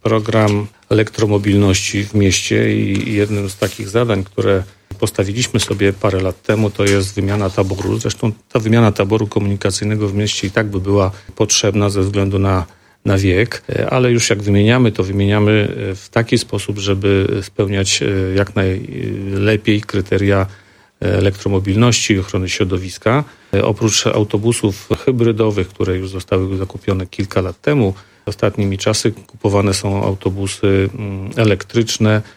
program elektromobilności w mieście i jednym z takich zadań, które postawiliśmy sobie parę lat temu, to jest wymiana taboru. Zresztą ta wymiana taboru komunikacyjnego w mieście i tak by była potrzebna ze względu na wiek, ale już jak wymieniamy, to wymieniamy w taki sposób, żeby spełniać jak najlepiej kryteria elektromobilności i ochrony środowiska. Oprócz autobusów hybrydowych, które już zostały zakupione kilka lat temu, ostatnimi czasy kupowane są autobusy elektryczne